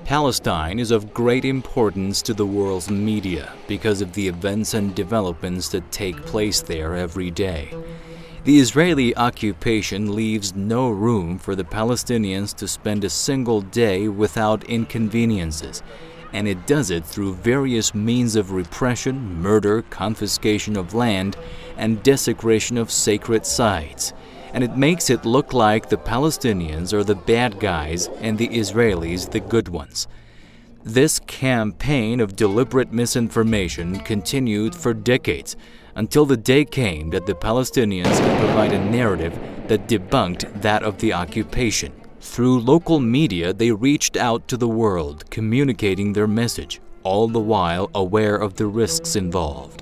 Palestine is of great importance to the world's media because of the events and developments that take place there every day. The Israeli occupation leaves no room for the Palestinians to spend a single day without inconveniences, and it does it through various means of repression, murder, confiscation of land, and desecration of sacred sites. And it makes it look like the Palestinians are the bad guys and the Israelis the good ones. This campaign of deliberate misinformation continued for decades, until the day came that the Palestinians could provide a narrative that debunked that of the occupation. Through local media, they reached out to the world, communicating their message, all the while aware of the risks involved.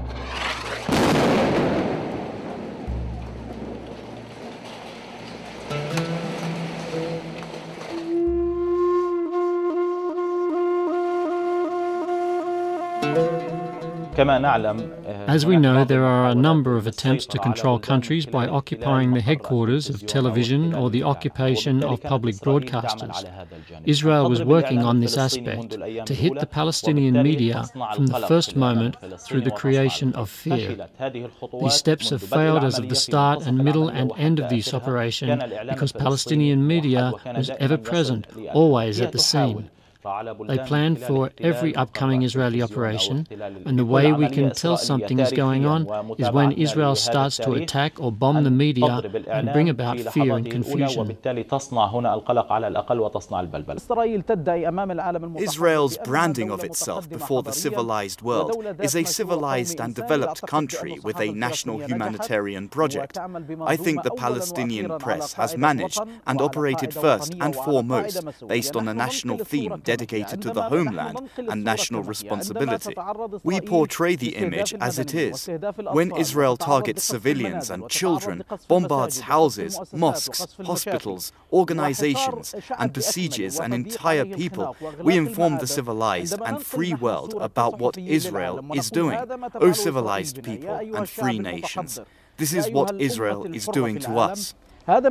As we know, there are a number of attempts to control countries by occupying the headquarters of television or the occupation of public broadcasters. Israel was working on this aspect to hit the Palestinian media from the first moment through the creation of fear. These steps have failed as of the start and middle and end of this operation because Palestinian media was ever present, always at the scene. They planned for every upcoming Israeli operation, and the way we can tell something is going on is when Israel starts to attack or bomb the media and bring about fear and confusion. Israel's branding of itself before the civilized world is a civilized and developed country with a national humanitarian project. I think the Palestinian press has managed and operated first and foremost based on a national theme dedicated to the homeland and national responsibility. We portray the image as it is. When Israel targets civilians and children, bombards houses, mosques, hospitals, organizations, and besieges an entire people, we inform the civilized and free world about what Israel is doing. O civilized people and free nations, this is what Israel is doing to us. What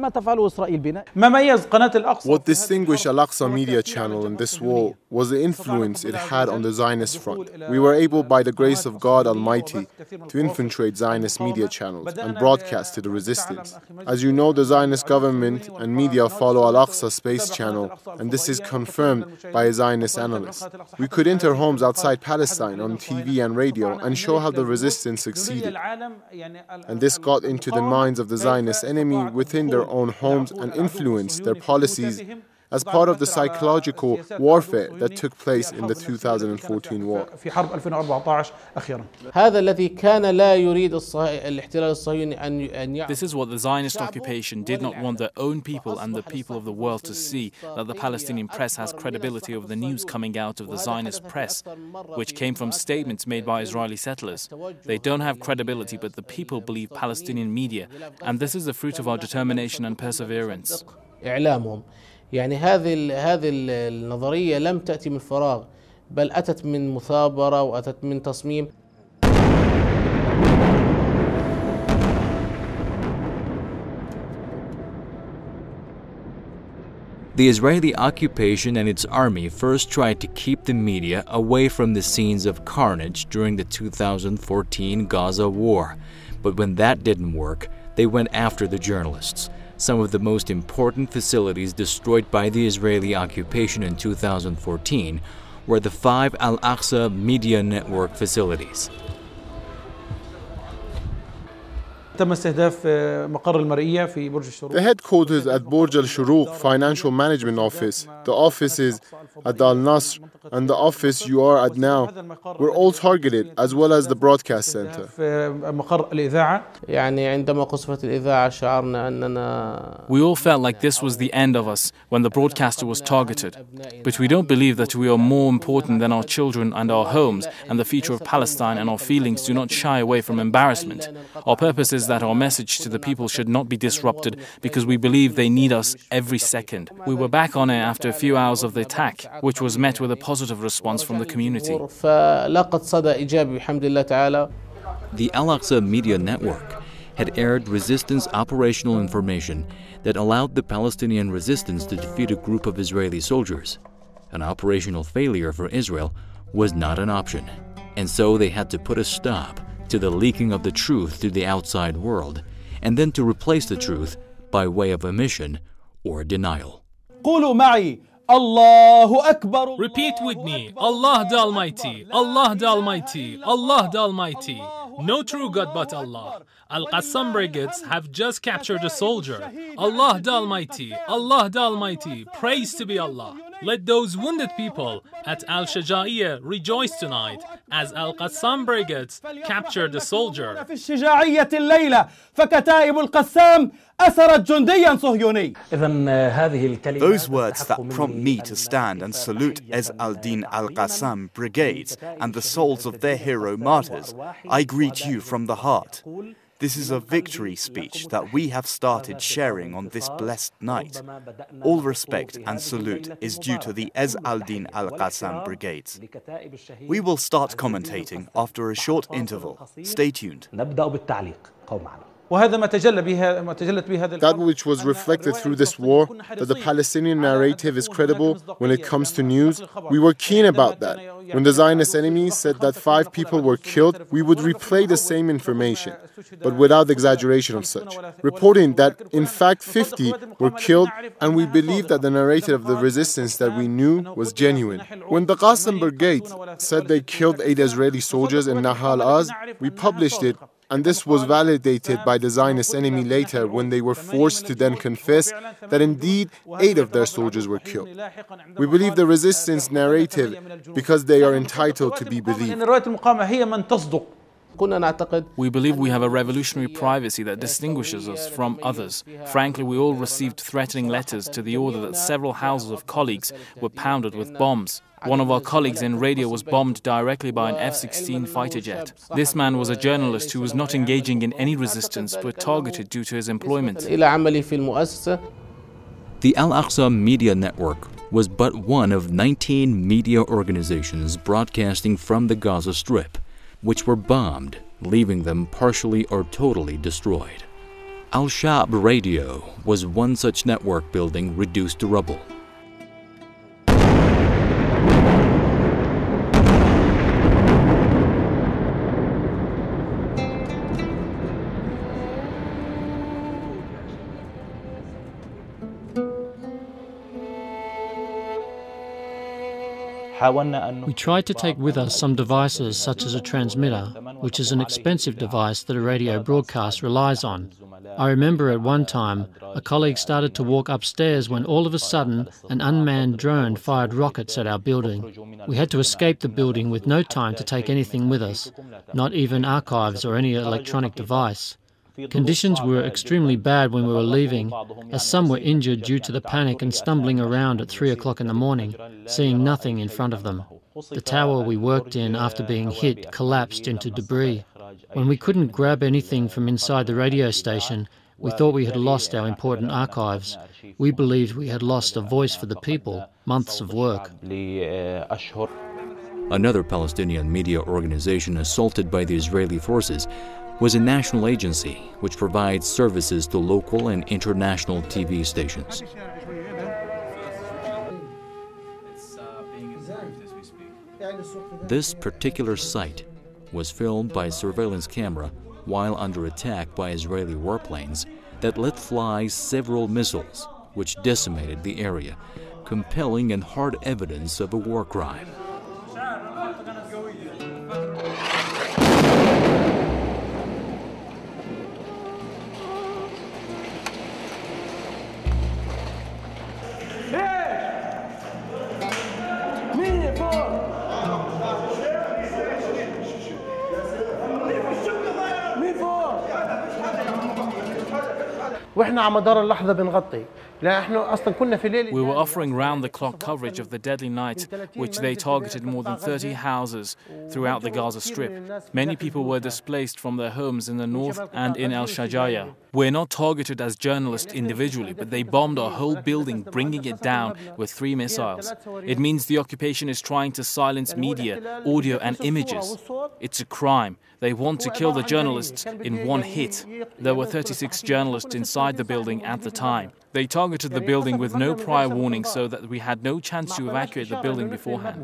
distinguished Al-Aqsa Media Channel in this war was the influence it had on the Zionist front. We were able, by the grace of God Almighty, to infiltrate Zionist media channels and broadcast to the resistance. As you know, the Zionist government and media follow Al-Aqsa Space Channel, and this is confirmed by a Zionist analyst. We could enter homes outside Palestine on TV and radio and show how the resistance succeeded. And this got into the minds of the Zionist enemy within their own homes and influenced their policies as part of the psychological warfare that took place in the 2014 war. This is what the Zionist occupation did not want their own people and the people of the world to see, that the Palestinian press has credibility over the news coming out of the Zionist press, which came from statements made by Israeli settlers. They don't have credibility, but the people believe Palestinian media, and this is the fruit of our determination and perseverance. يعني هذه النظرية لم تأتي من فراغ بل أتت من مثابرة وأتت من تصميم. The Israeli occupation and its army first tried to keep the media away from the scenes of carnage during the 2014 Gaza war. But when that didn't work, they went after the journalists. Some of the most important facilities destroyed by the Israeli occupation in 2014 were the 5 Al-Aqsa Media Network facilities. The headquarters at Burj Al Shuruq Financial Management Office, the offices at Al Nasr, and the office you are at now were all targeted, as well as the broadcast center. We all felt like this was the end of us when the broadcaster was targeted. But we don't believe that we are more important than our children and our homes and the future of Palestine, and our feelings do not shy away from embarrassment. Our purpose is that our message to the people should not be disrupted because we believe they need us every second. We were back on air after a few hours of the attack, which was met with a positive response from the community. The Al-Aqsa Media Network had aired resistance operational information that allowed the Palestinian resistance to defeat a group of Israeli soldiers. An operational failure for Israel was not an option, and so they had to put a stop to the leaking of the truth to the outside world, and then to replace the truth by way of omission or denial. Repeat with me, Allah the Almighty, Allah the Almighty, Allah the Almighty. No true God but Allah. Al-Qassam brigades have just captured a soldier. Allah the Almighty, Allah the Almighty, praise to be Allah. Let those wounded people at Al-Shaja'iyah rejoice tonight as Al-Qassam brigades captured a soldier. Those words that prompt me to stand and salute Ez al-Din al-Qassam brigades and the souls of their hero martyrs, I greet you from the heart. This is a victory speech that we have started sharing on this blessed night. All respect and salute is due to the Ez al-Din al-Qassam brigades. We will start commentating after a short interval. Stay tuned. That which was reflected through this war, that the Palestinian narrative is credible when it comes to news, we were keen about that. When the Zionist enemy said that 5 people were killed, we would replay the same information, but without exaggeration of such, reporting that in fact 50 were killed, and we believed that the narrative of the resistance that we knew was genuine. When the Qassam Brigade said they killed 8 Israeli soldiers in Nahal Az, we published it, and this was validated by the Zionist enemy later when they were forced to then confess that indeed 8 of their soldiers were killed. We believe the resistance narrative because they are entitled to be believed. We believe we have a revolutionary privacy that distinguishes us from others. Frankly, we all received threatening letters to the order that several houses of colleagues were pounded with bombs. One of our colleagues in radio was bombed directly by an F-16 fighter jet. This man was a journalist who was not engaging in any resistance but targeted due to his employment. The Al-Aqsa Media Network was but one of 19 media organizations broadcasting from the Gaza Strip, which were bombed, leaving them partially or totally destroyed. Al-Shab Radio was one such network building reduced to rubble. We tried to take with us some devices such as a transmitter, which is an expensive device that a radio broadcast relies on. I remember at one time, a colleague started to walk upstairs when all of a sudden an unmanned drone fired rockets at our building. We had to escape the building with no time to take anything with us, not even archives or any electronic device. Conditions were extremely bad when we were leaving, as some were injured due to the panic and stumbling around at 3 o'clock in the morning, seeing nothing in front of them. The tower we worked in after being hit collapsed into debris. When we couldn't grab anything from inside the radio station, we thought we had lost our important archives. We believed we had lost a voice for the people, months of work. Another Palestinian media organization assaulted by the Israeli forces was a national agency which provides services to local and international TV stations. This particular site was filmed by a surveillance camera while under attack by Israeli warplanes that let fly several missiles which decimated the area, compelling and hard evidence of a war crime. We were offering round-the-clock coverage of the deadly night, which they targeted more than 30 houses throughout the Gaza Strip. Many people were displaced from their homes in the north and in Al-Shaja'iyah. We're not targeted as journalists individually, but they bombed our whole building, bringing it down with 3 missiles. It means the occupation is trying to silence media, audio and images. It's a crime. They want to kill the journalists in one hit. There were 36 journalists inside the building at the time. They targeted targeted the building with no prior warning so that we had no chance to evacuate the building beforehand.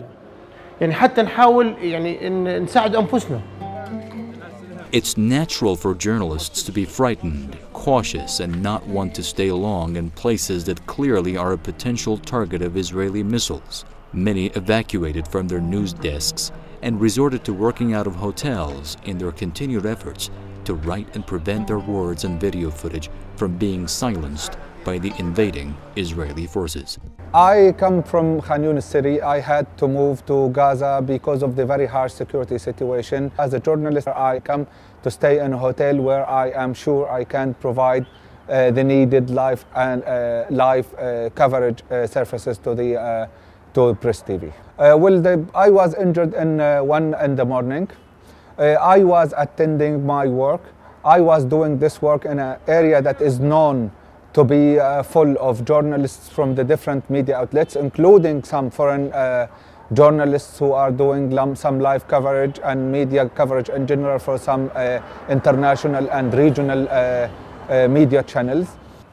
It's natural for journalists to be frightened, cautious, and not want to stay long in places that clearly are a potential target of Israeli missiles. Many evacuated from their news desks and resorted to working out of hotels in their continued efforts to write and prevent their words and video footage from being silenced by the invading Israeli forces. I come from Khan Yunis city. I had to move to Gaza because of the very harsh security situation. As a journalist, I come to stay in a hotel where I am sure I can provide the needed live coverage services to Press TV. I was injured in 1 in the morning. I was attending my work. I was doing this work in an area that is known to be full of journalists from the different media outlets, including some foreign journalists who are doing some live coverage and media coverage in general for some international and regional media channels.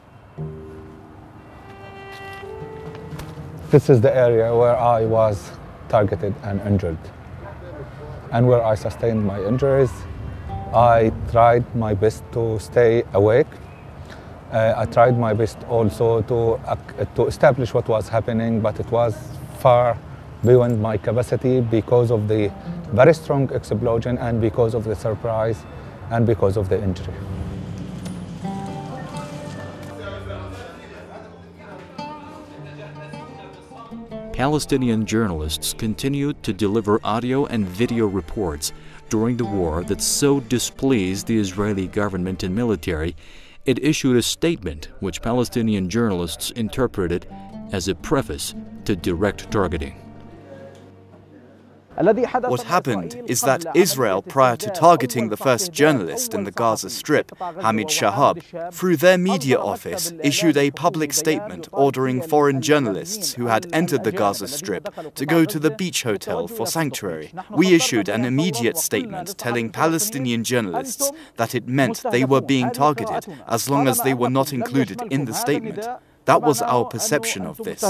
This is the area where I was targeted and injured, and where I sustained my injuries. I tried my best to stay awake. I tried my best also to establish what was happening, but it was far beyond my capacity because of the very strong explosion and because of the surprise and because of the injury. Palestinian journalists continued to deliver audio and video reports during the war that so displeased the Israeli government and military, it issued a statement which Palestinian journalists interpreted as a preface to direct targeting. What happened is that Israel, prior to targeting the first journalist in the Gaza Strip, Hamid Shahab, through their media office, issued a public statement ordering foreign journalists who had entered the Gaza Strip to go to the beach hotel for sanctuary. We issued an immediate statement telling Palestinian journalists that it meant they were being targeted as long as they were not included in the statement. That was our perception of this.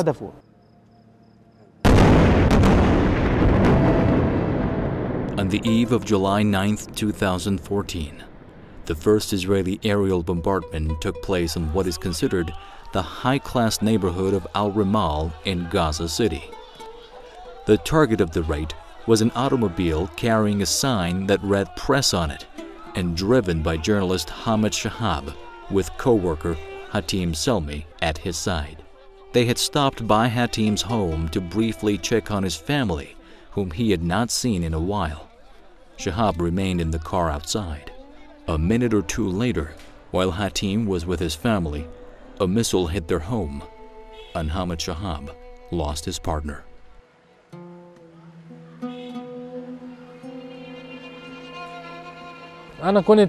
On the eve of July 9, 2014, the first Israeli aerial bombardment took place on what is considered the high-class neighborhood of Al-Rimal in Gaza City. The target of the raid was an automobile carrying a sign that read "Press" on it and driven by journalist Hamid Shahab with co-worker Hatim Selmi at his side. They had stopped by Hatim's home to briefly check on his family, whom he had not seen in a while. Shahab remained in the car outside. A minute or two later, while Hatim was with his family, a missile hit their home, and Hamid Shahab lost his partner. I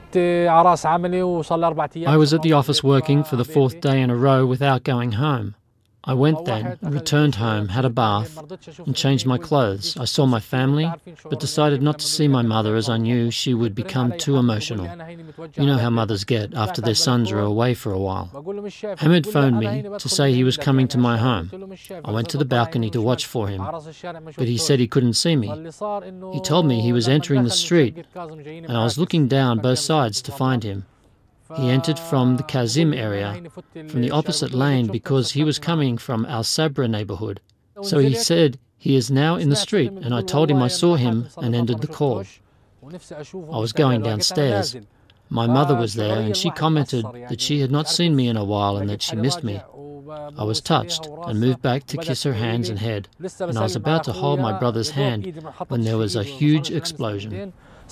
was at the office working for the 4th day in a row without going home. I went then, returned home, had a bath, and changed my clothes. I saw my family, but decided not to see my mother as I knew she would become too emotional. You know how mothers get after their sons are away for a while. Hamid phoned me to say he was coming to my home. I went to the balcony to watch for him, but he said he couldn't see me. He told me he was entering the street, and I was looking down both sides to find him. He entered from the Kazim area, from the opposite lane, because he was coming from Al Sabra neighborhood. So he said he is now in the street, and I told him I saw him and ended the call. I was going downstairs. My mother was there, and she commented that she had not seen me in a while and that she missed me. I was touched and moved back to kiss her hands and head, and I was about to hold my brother's hand when there was a huge explosion.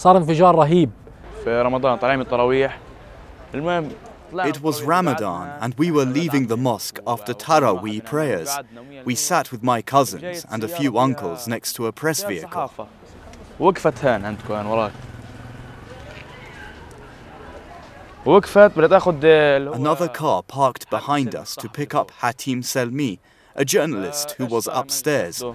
It was Ramadan, and we were leaving the mosque after Taraweeh prayers. We sat with my cousins and a few uncles next to a press vehicle. Another car parked behind us to pick up Hatim Selmi, a journalist who was upstairs.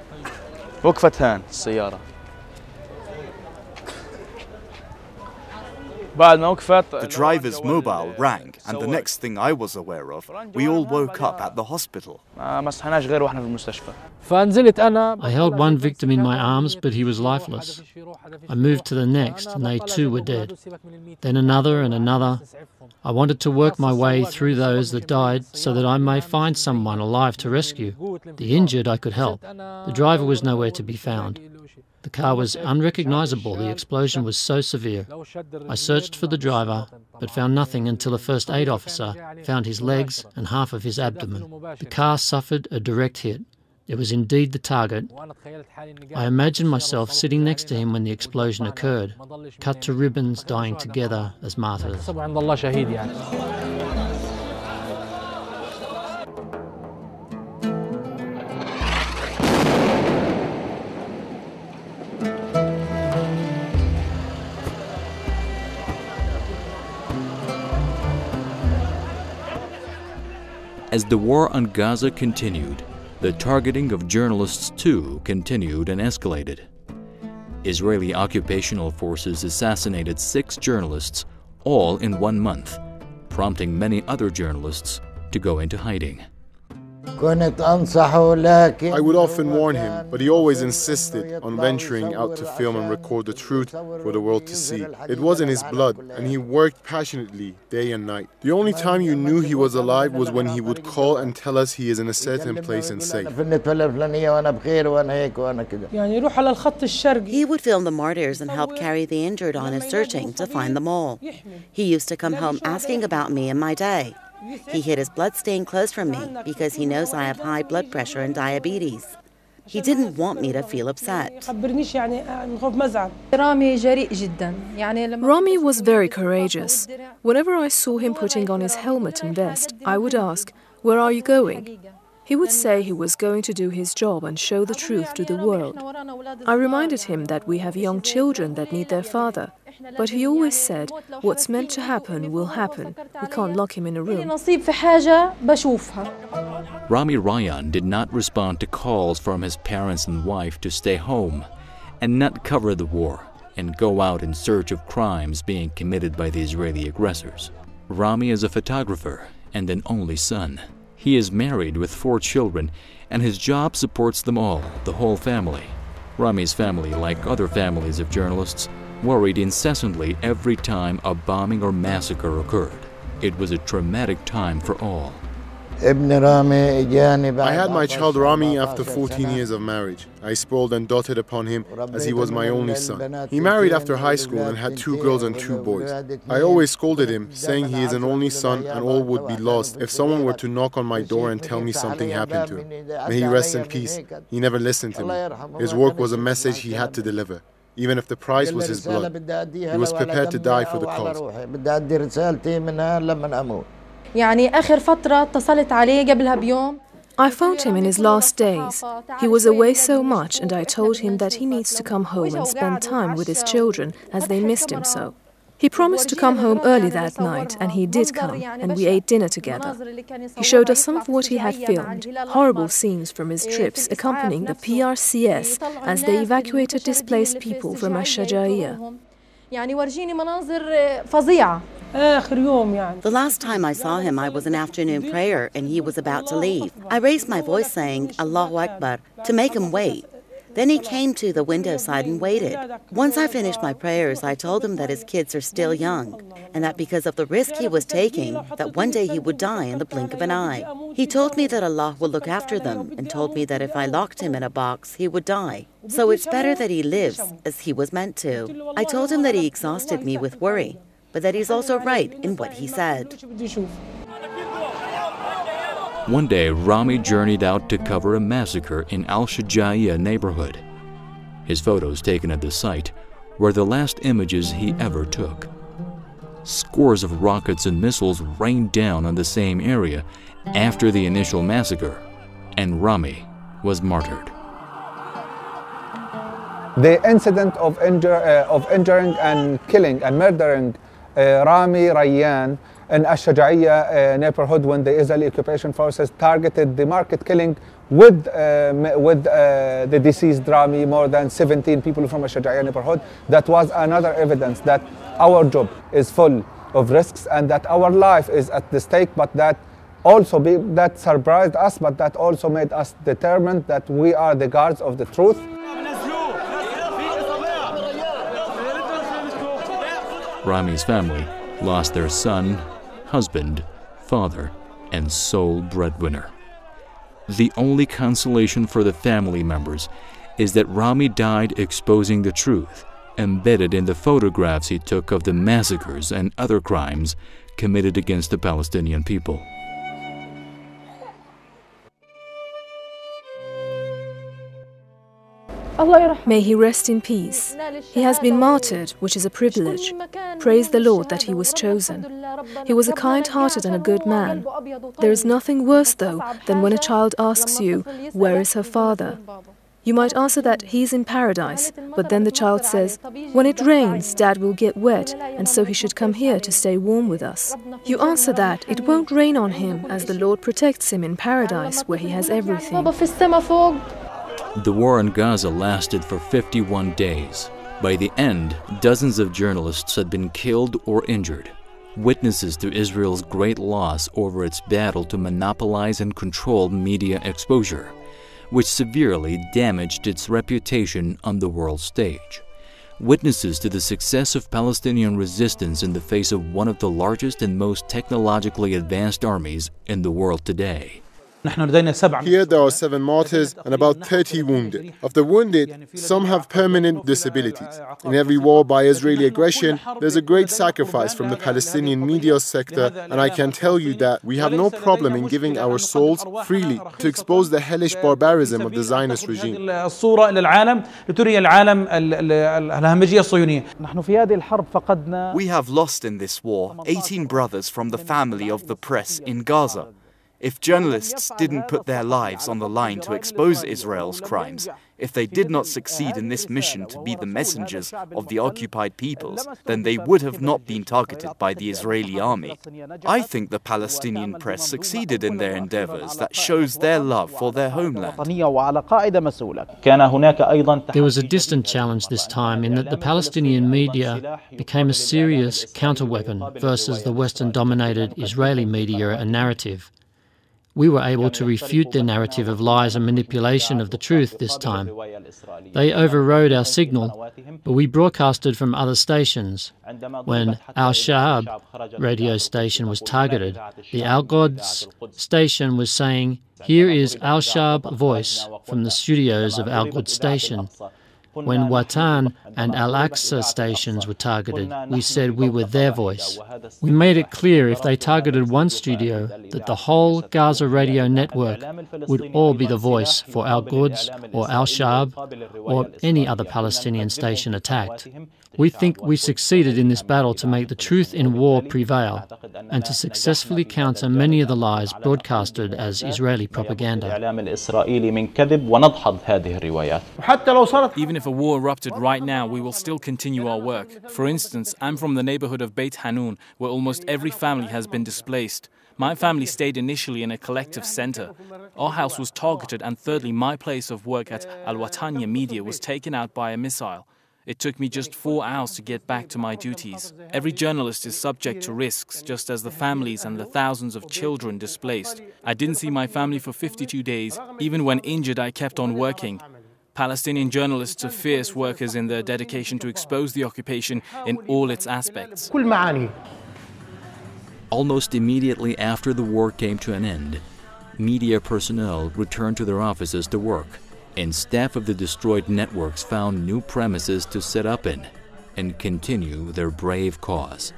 The driver's mobile rang, and the next thing I was aware of, we all woke up at the hospital. I held one victim in my arms, but he was lifeless. I moved to the next, and they too were dead. Then another and another. I wanted to work my way through those that died so that I may find someone alive to rescue. The injured I could help. The driver was nowhere to be found. The car was unrecognizable. The explosion was so severe. I searched for the driver, but found nothing until a first aid officer found his legs and half of his abdomen. The car suffered a direct hit. It was indeed the target. I imagined myself sitting next to him when the explosion occurred, cut to ribbons, dying together as martyrs. As the war on Gaza continued, the targeting of journalists too continued and escalated. Israeli occupational forces assassinated 6 journalists, all in 1 month, prompting many other journalists to go into hiding. I would often warn him, but he always insisted on venturing out to film and record the truth for the world to see. It was in his blood, and he worked passionately day and night. The only time you knew he was alive was when he would call and tell us he is in a certain place and safe. He would film the martyrs and help carry the injured on his searching to find them all. He used to come home asking about me and my day. He hid his blood-stained clothes from me because he knows I have high blood pressure and diabetes. He didn't want me to feel upset. Rami was very courageous. Whenever I saw him putting on his helmet and vest, I would ask, "Where are you going?" He would say he was going to do his job and show the truth to the world. I reminded him that we have young children that need their father. But he always said, what's meant to happen will happen. We can't lock him in a room. Rami Rayyan did not respond to calls from his parents and wife to stay home and not cover the war and go out in search of crimes being committed by the Israeli aggressors. Rami is a photographer and an only son. He is married with 4 children, and his job supports them all, the whole family. Rami's family, like other families of journalists, worried incessantly every time a bombing or massacre occurred. It was a traumatic time for all. I had my child Rami after 14 years of marriage. I spoiled and doted upon him as he was my only son. He married after high school and had 2 girls and 2 boys. I always scolded him, saying he is an only son and all would be lost if someone were to knock on my door and tell me something happened to him. May he rest in peace. He never listened to me. His work was a message he had to deliver. Even if the price was his blood, he was prepared to die for the cause. I phoned him in his last days. He was away so much, and I told him that he needs to come home and spend time with his children as they missed him so. He promised to come home early that night, and he did come, and we ate dinner together. He showed us some of what he had filmed, horrible scenes from his trips accompanying the PRCS as they evacuated displaced people from Ash-Shajaiya. The last time I saw him, I was in afternoon prayer, and he was about to leave. I raised my voice saying, Allahu Akbar, to make him wait. Then he came to the window side and waited. Once I finished my prayers, I told him that his kids are still young, and that because of the risk he was taking, that one day he would die in the blink of an eye. He told me that Allah would look after them, and told me that if I locked him in a box, he would die. So it's better that he lives as he was meant to. I told him that he exhausted me with worry, but that he's also right in what he said. One day, Rami journeyed out to cover a massacre in Al-Shajaiya neighborhood. His photos taken at the site were the last images he ever took. Scores of rockets and missiles rained down on the same area after the initial massacre, and Rami was martyred. The incident of injuring and killing and murdering Rami Rayyan in Ash-Shajaiya neighborhood when the Israeli occupation forces targeted the market, killing with the deceased Rami, more than 17 people from a Shaja'iyya neighborhood. That was another evidence that our job is full of risks and that our life is at the stake, but that also that surprised us, but that also made us determined that we are the guards of the truth. Rami's family lost their son, husband, father, and sole breadwinner. The only consolation for the family members is that Rami died exposing the truth, embedded in the photographs he took of the massacres and other crimes committed against the Palestinian people. May he rest in peace. He has been martyred, which is a privilege. Praise the Lord that he was chosen. He was a kind-hearted and a good man. There is nothing worse, though, than when a child asks you, "Where is her father?" You might answer that he's in paradise, but then the child says, "When it rains, Dad will get wet, and so he should come here to stay warm with us." You answer that it won't rain on him, as the Lord protects him in paradise, where he has everything. The war in Gaza lasted for 51 days. By the end, dozens of journalists had been killed or injured, witnesses to Israel's great loss over its battle to monopolize and control media exposure, which severely damaged its reputation on the world stage. Witnesses to the success of Palestinian resistance in the face of one of the largest and most technologically advanced armies in the world today. Here there are 7 martyrs and about 30 wounded. Of the wounded, some have permanent disabilities. In every war by Israeli aggression, there's a great sacrifice from the Palestinian media sector, and I can tell you that we have no problem in giving our souls freely to expose the hellish barbarism of the Zionist regime. We have lost in this war 18 brothers from the family of the press in Gaza. If journalists didn't put their lives on the line to expose Israel's crimes, if they did not succeed in this mission to be the messengers of the occupied peoples, then they would have not been targeted by the Israeli army. I think the Palestinian press succeeded in their endeavors that shows their love for their homeland. There was a distant challenge this time in that the Palestinian media became a serious counterweapon versus the Western-dominated Israeli media and narrative. We were able to refute their narrative of lies and manipulation of the truth this time. They overrode our signal, but we broadcasted from other stations. When Al Shahab radio station was targeted, the Al Quds station was saying, "Here is Al Shahab voice from the studios of Al Quds station." When Watan and Al-Aqsa stations were targeted, we said we were their voice. We made it clear if they targeted one studio that the whole Gaza radio network would all be the voice for Al-Quds or Al-Shahab or any other Palestinian station attacked. We think we succeeded in this battle to make the truth in war prevail and to successfully counter many of the lies broadcasted as Israeli propaganda. Even if a war erupted right now, we will still continue our work. For instance, I'm from the neighborhood of Beit Hanun, where almost every family has been displaced. My family stayed initially in a collective center. Our house was targeted, and thirdly, my place of work at Al-Wataniya Media was taken out by a missile. It took me just 4 hours to get back to my duties. Every journalist is subject to risks, just as the families and the thousands of children displaced. I didn't see my family for 52 days. Even when injured, I kept on working. Palestinian journalists are fierce workers in their dedication to expose the occupation in all its aspects. Almost immediately after the war came to an end, media personnel returned to their offices to work, and staff of the destroyed networks found new premises to set up in and continue their brave cause.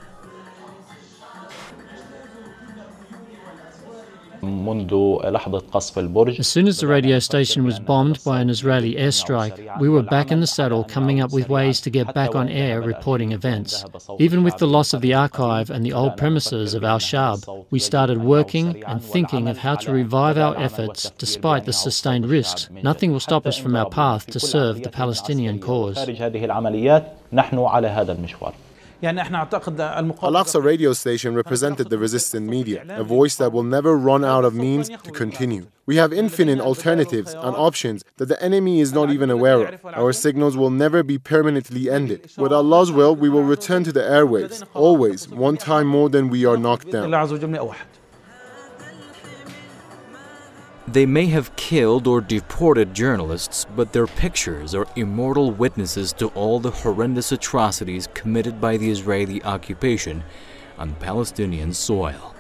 As soon as the radio station was bombed by an Israeli airstrike, we were back in the saddle coming up with ways to get back on air reporting events. Even with the loss of the archive and the old premises of Al-Shahab, we started working and thinking of how to revive our efforts despite the sustained risks. Nothing will stop us from our path to serve the Palestinian cause. Al-Aqsa radio station represented the resistant media, a voice that will never run out of means to continue. We have infinite alternatives and options that the enemy is not even aware of. Our signals will never be permanently ended. With Allah's will, we will return to the airwaves, always, one time more than we are knocked down. They may have killed or deported journalists, but their pictures are immortal witnesses to all the horrendous atrocities committed by the Israeli occupation on Palestinian soil.